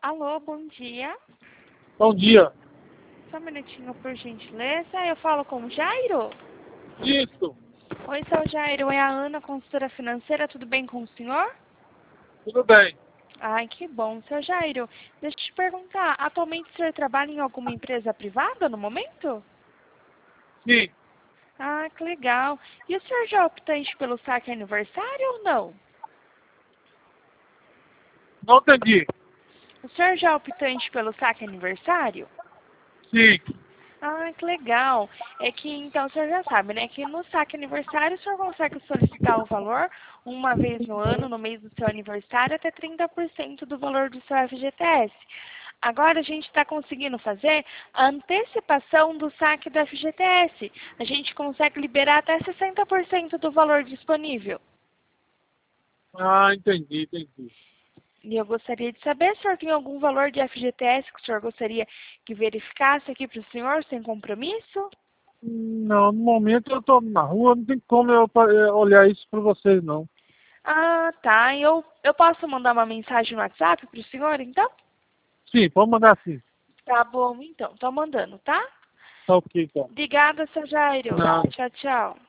Alô, bom dia. Bom dia. Só um minutinho, por gentileza. Eu falo com o Jairo? Isso, Oi, seu Jairo. É a Ana, consultora financeira. Tudo bem com o senhor? tudo bem. Ai, que bom. Seu Jairo, deixa eu te perguntar. Atualmente o senhor trabalha em alguma empresa privada no momento? Sim, Ah, que legal. E o senhor já é optante pelo saque aniversário ou não? não entendi. O senhor já é optante pelo saque aniversário? Sim. Ah, que legal. É que, então, o senhor já sabe, né? Que no saque aniversário o senhor consegue solicitar o valor uma vez no ano, no mês do seu aniversário, até 30% do valor do seu FGTS. Agora a gente está conseguindo fazer a antecipação do saque do FGTS. A gente consegue liberar até 60% do valor disponível. Ah, entendi. E eu gostaria de saber se o senhor tem algum valor de FGTS que o senhor gostaria que verificasse aqui para o senhor, sem compromisso? Não, no momento eu estou na rua, não tem como eu olhar isso para vocês, não. Ah, tá. Eu posso mandar uma mensagem no WhatsApp para o senhor, então? Sim, pode mandar sim. Tá bom, então. Tô mandando, tá? Tá ok, então. Obrigada, seu Jairo. Não. Tchau, tchau.